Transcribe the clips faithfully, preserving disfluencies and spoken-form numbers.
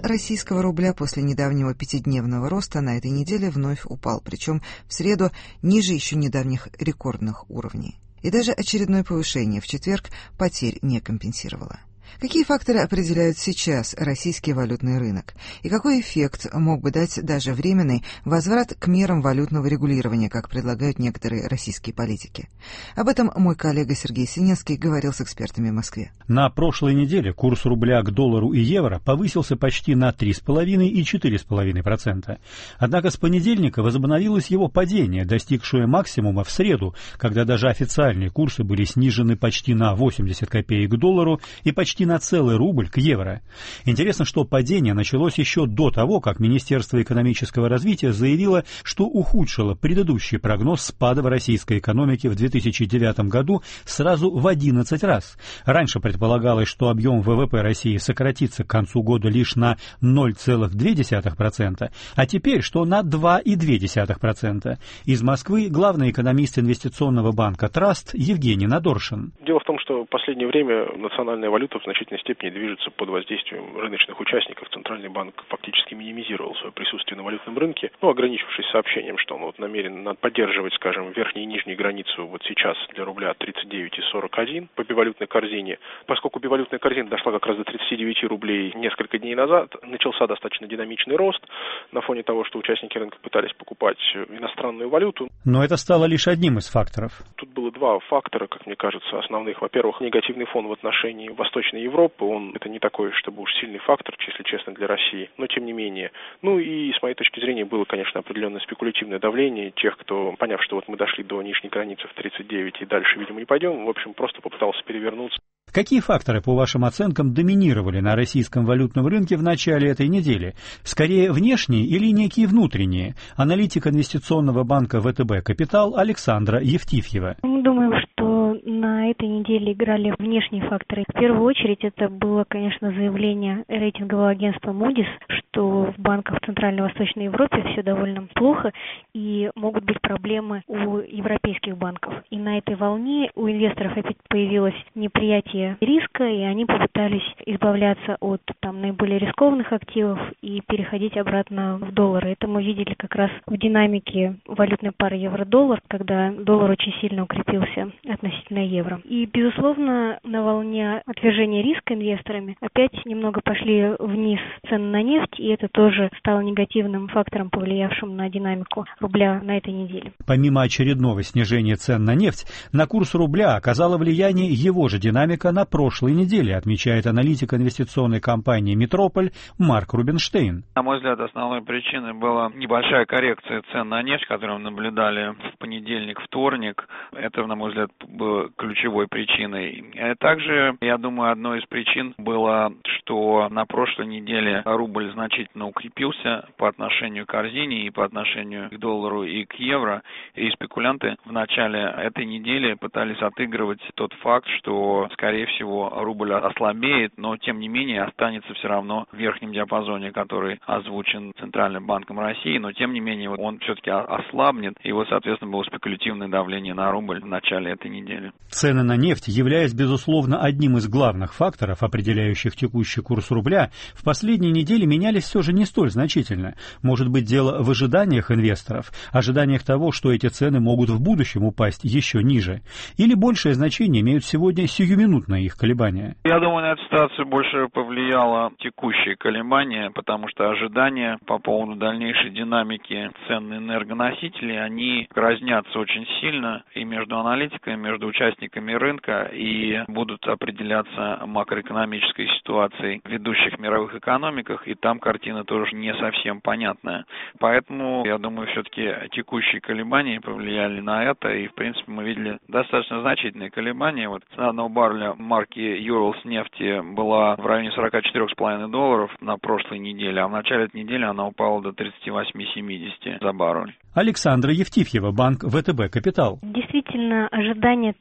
российского рубля после недавнего пятидневного роста на этой неделе вновь упал, причем в среду ниже еще недавних рекордных уровней. И даже очередное повышение в четверг потерь не компенсировало. Какие факторы определяют сейчас российский валютный рынок? И какой эффект мог бы дать даже временный возврат к мерам валютного регулирования, как предлагают некоторые российские политики? Об этом мой коллега Сергей Синенский говорил с экспертами в Москве. На прошлой неделе курс рубля к доллару и евро повысился почти на три целых пять десятых и четыре целых пять десятых процента. Однако с понедельника возобновилось его падение, достигшее максимума в среду, когда даже официальные курсы были снижены почти на восемьдесят копеек к доллару и почти на целый рубль к евро. Интересно, что падение началось еще до того, как Министерство экономического развития заявило, что ухудшило предыдущий прогноз спада в российской экономике в две тысячи девятом году сразу в одиннадцать раз. Раньше предполагалось, что объем ВВП России сократится к концу года лишь на ноль целых две десятых процента, а теперь, что на два целых две десятых процента. Из Москвы главный экономист инвестиционного банка «Траст» Евгений Надоршин. Дело в том, что в последнее время национальная валюта в значительной степени движется под воздействием рыночных участников. Центральный банк фактически минимизировал свое присутствие на валютном рынке, ну, ограничившись сообщением, что он вот намерен поддерживать, скажем, верхнюю и нижнюю границу вот сейчас для рубля тридцать девять и сорок один по бивалютной корзине. Поскольку бивалютная корзина дошла как раз до тридцати девяти рублей несколько дней назад, начался достаточно динамичный рост на фоне того, что участники рынка пытались покупать иностранную валюту. Но это стало лишь одним из факторов. Тут было два фактора, как мне кажется, основных. Во-первых, негативный фон в отношении Восточной Европы, он это не такой, чтобы уж сильный фактор, если честно, для России, но тем не менее. Ну и с моей точки зрения было, конечно, определенное спекулятивное давление тех, кто, поняв, что вот мы дошли до нижней границы в тридцать девять и дальше, видимо, не пойдем, в общем, просто попытался перевернуться. Какие факторы, по вашим оценкам, доминировали на российском валютном рынке в начале этой недели? Скорее внешние или некие внутренние? Аналитик инвестиционного банка ВТБ «Капитал» Александра Евтифьева. Мы думаем, что на этой неделе играли внешние факторы. В первую очередь это было, конечно, заявление рейтингового агентства Moody's, что в банках в Центральной и Восточной Европе все довольно плохо и могут быть проблемы у европейских банков. И на этой волне у инвесторов опять появилось неприятие риска, и они попытались избавляться от там наиболее рискованных активов и переходить обратно в доллары. Это мы видели как раз в динамике валютной пары евро-доллар, когда доллар очень сильно укрепился относительно евро. И, безусловно, на волне отвержения риска инвесторами опять немного пошли вниз цены на нефть, и это тоже стало негативным фактором, повлиявшим на динамику рубля на этой неделе. Помимо очередного снижения цен на нефть, на курс рубля оказало влияние его же динамика на прошлой неделе, отмечает аналитик инвестиционной компании «Метрополь» Марк Рубинштейн. На мой взгляд, основной причиной была небольшая коррекция цен на нефть, которую мы наблюдали в понедельник, вторник. Это, на мой взгляд, было ключевой причиной. Также, я думаю, одной из причин было, что на прошлой неделе рубль значительно укрепился по отношению к корзине и по отношению к доллару и к евро. И спекулянты в начале этой недели пытались отыгрывать тот факт, что, скорее всего, рубль ослабеет, но, тем не менее, останется все равно в верхнем диапазоне, который озвучен Центральным банком России, но, тем не менее, он все-таки ослабнет, и вот, соответственно, было спекулятивное давление на рубль в начале этой недели. Цены на нефть, являясь, безусловно, одним из главных факторов, определяющих текущий курс рубля, в последние недели менялись все же не столь значительно. Может быть, дело в ожиданиях инвесторов, ожиданиях того, что эти цены могут в будущем упасть еще ниже, или большее значение имеют сегодня сиюминутные их колебания? Я думаю, на эту ситуацию больше повлияло текущее колебание, потому что ожидания по поводу дальнейшей динамики цен на энергоносители, они разнятся очень сильно и между аналитиками, и между участниками рынка, и будут определяться макроэкономической ситуацией в ведущих мировых экономиках, и там картина тоже не совсем понятная. Поэтому, я думаю, все-таки текущие колебания повлияли на это, и, в принципе, мы видели достаточно значительные колебания. Вот цена одного барреля марки Urals нефти была в районе сорок четыре целых пять десятых долларов на прошлой неделе, а в начале этой недели она упала до тридцать восемь семьдесят за баррель. Александра Евтифьева, банк ВТБ «Капитал». Действительно, ожидание того,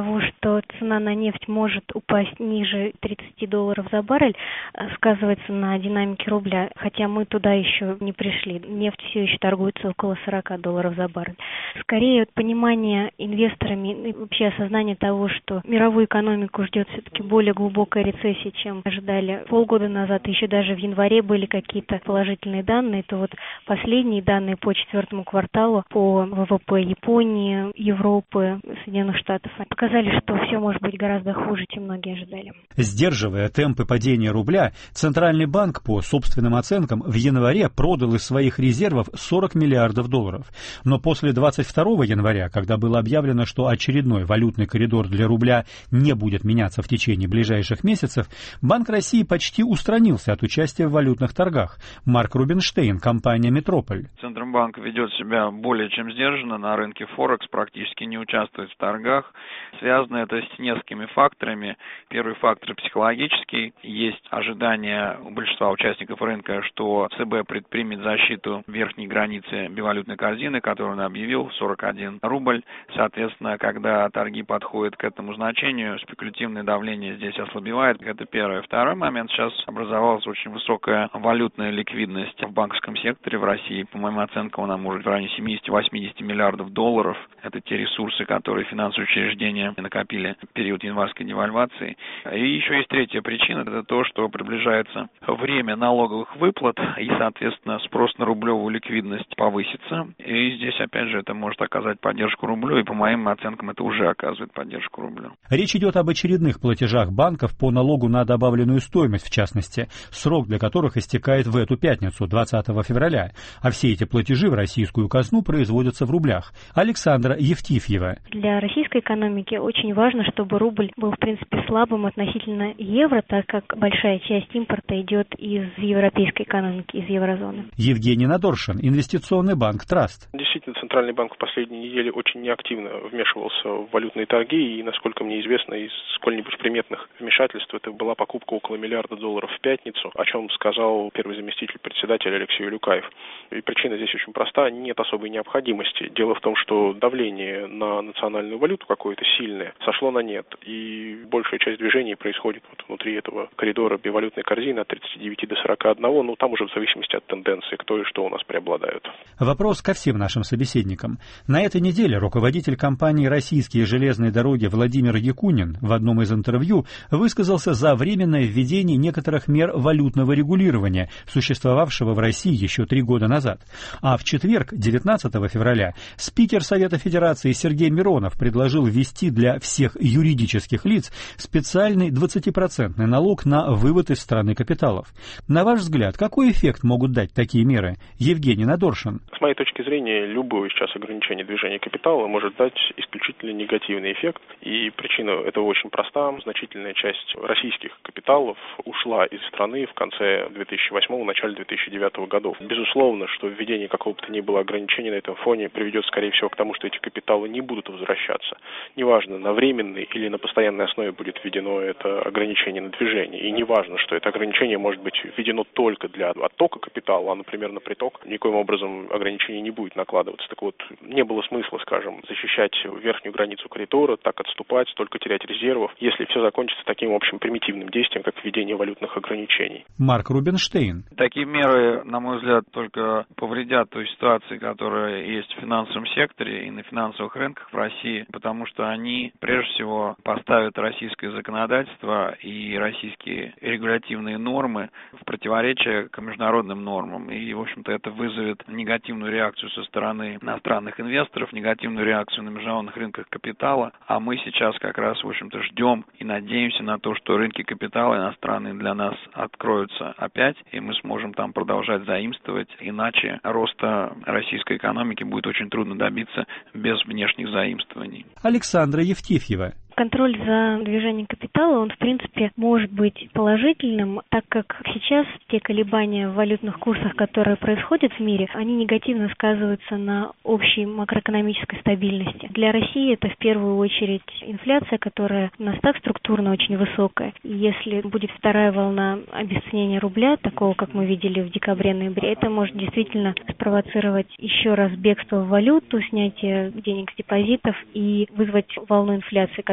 того, что цена на нефть может упасть ниже тридцати долларов за баррель, сказывается на динамике рубля, хотя мы туда еще не пришли. Нефть все еще торгуется около сорока долларов за баррель. Скорее, понимание инвесторами и вообще осознание того, что мировую экономику ждет все-таки более глубокая рецессия, чем ожидали полгода назад, еще даже в январе были какие-то положительные данные, то вот последние данные по четвертому кварталу по ВВП Японии, Европы, Соединенных Штатов показали, что все может быть гораздо хуже, чем многие ожидали. Сдерживая темпы падения рубля, Центральный банк, по собственным оценкам, в январе продал из своих резервов сорок миллиардов долларов. Но после двадцать второго января, когда было объявлено, что очередной валютный коридор для рубля не будет меняться в течение ближайших месяцев, Банк России почти устранился от участия в валютных торгах. Марк Рубинштейн, компания «Метрополь». Центробанк ведет себя более чем сдержанно на рынке Форекс, практически не участвует в торгах. Связано это с несколькими факторами. Первый фактор психологический. Есть ожидание у большинства участников рынка, что ЦБ предпримет защиту верхней границы бивалютной корзины, которую он объявил, сорок один рубль. Соответственно, когда торги подходят к этому значению, спекулятивное давление здесь ослабевает. Это первое. Второй момент. Сейчас образовалась очень высокая валютная ликвидность в банковском секторе в России. По моим оценкам, она может в районе семидесяти-восьмидесяти миллиардов долларов. Это те ресурсы, которые финансовые учреждения накопили в период январской девальвации. И еще есть третья причина. Это то, что приближается время налоговых выплат и, соответственно, спрос на рублевую ликвидность повысится. И здесь, опять же, это может оказать поддержку рублю. И, по моим оценкам, это уже оказывает поддержку рублю. Речь идет об очередных платежах банков по налогу на добавленную стоимость, в частности, срок для которых истекает в эту пятницу, двадцатого февраля. А все эти платежи в российскую казну производятся в рублях. Александра Евтифьева. Для российской экономики очень важно, чтобы рубль был, в принципе, слабым относительно евро, так как большая часть импорта идет из европейской экономики, из еврозоны. Евгений Надоршин, инвестиционный банк «Траст». Действительно, Центральный банк в последние недели очень неактивно вмешивался в валютные торги, и, насколько мне известно, из сколь-нибудь приметных вмешательств это была покупка около миллиарда долларов в пятницу, о чем сказал первый заместитель председателя Алексей Улюкаев. И причина здесь очень проста, нет особой необходимости. Дело в том, что давление на национальную валюту какое-то сильное сошло на нет, и большая часть движений происходит вот внутри этого коридора бивалютной корзины от тридцати девяти до сорока одного, ну там уже в зависимости от тенденции, кто и что у нас преобладают. Вопрос ко всем нашим собеседникам. На этой неделе руководитель компании «Российские железные дороги» Владимир Якунин в одном из интервью высказался за временное введение некоторых мер валютного регулирования, существовавшего в России еще три года назад. А в четверг, девятнадцатого февраля, спикер Совета Федерации Сергей Миронов предложил ввести для всех юридических лиц специальный двадцатипроцентный налог на вывод из страны капиталов. На ваш взгляд, какой эффект могут дать такие меры? Евгений Надоршин. С моей точки зрения, любое сейчас ограничение движения капитала может дать исключительно негативный эффект. И причина этого очень проста. Значительная часть российских капиталов ушла из страны в конце две тысячи восьмого, начале две тысячи девятого годов. Безусловно, что введение какого бы то ни было ограничения на этом фоне приведет, скорее всего, к тому, что эти капиталы не будут возвращаться. Неважно, на временной или на постоянной основе будет введено это ограничение на движение. И неважно, что это ограничение может быть введено только для оттока капитала, а, например, на приток никоим образом ограничение не будет накладываться. Так вот, не было смысла, скажем, защищать верхнюю границу коридора, так отступать, столько терять резервов, если все закончится таким, в общем, примитивным действием, как введение валютных ограничений. Марк Рубинштейн. Такие меры, на мой взгляд, только повредят той ситуации, которая есть в финансовом секторе и на финансовых рынках в России, потому что они, прежде всего, поставят российское законодательство и российские регулятивные нормы в противоречие к международным нормам. И, в общем-то, это вызовет негативную реакцию со стороны иностранных инвесторов, негативную реакцию на международных рынках капитала. А мы сейчас как раз, в общем-то, ждем и надеемся на то, что рынки капитала иностранные для нас откроются опять, и мы сможем там продолжать заимствовать. Иначе роста российской экономики будет очень трудно добиться без внешних заимствований. Александра Евтифьева. Контроль за движением капитала, он, в принципе, может быть положительным, так как сейчас те колебания в валютных курсах, которые происходят в мире, они негативно сказываются на общей макроэкономической стабильности. Для России это в первую очередь инфляция, которая у нас так структурно очень высокая. И если будет вторая волна обесценения рубля, такого, как мы видели в декабре-ноябре, это может действительно спровоцировать еще раз бегство в валюту, снятие денег с депозитов и вызвать волну инфляции, которая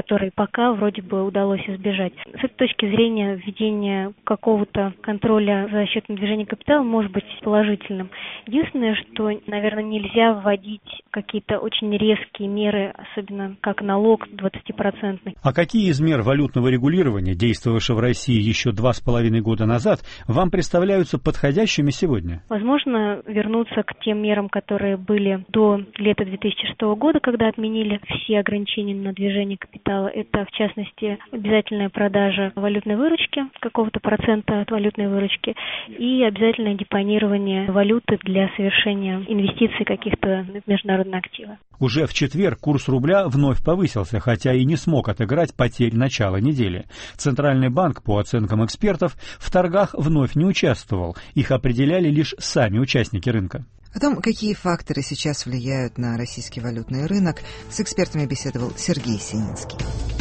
который пока вроде бы удалось избежать. С этой точки зрения введение какого-то контроля за счет движения капитала может быть положительным. Единственное, что, наверное, нельзя вводить какие-то очень резкие меры, особенно как налог двадцатипроцентный. А какие из мер валютного регулирования, действовавшего в России еще два с половиной года назад, вам представляются подходящими сегодня? Возможно, вернуться к тем мерам, которые были до лета две тысячи шестого года, когда отменили все ограничения на движение капитала. Это, в частности, обязательная продажа валютной выручки, какого-то процента от валютной выручки, и обязательное депонирование валюты для совершения инвестиций каких-то в международные активы. Уже в четверг курс рубля вновь повысился, хотя и не смог отыграть потерь начала недели. Центральный банк, по оценкам экспертов, в торгах вновь не участвовал. Их определяли лишь сами участники рынка. О том, какие факторы сейчас влияют на российский валютный рынок, с экспертами беседовал Сергей Сининский.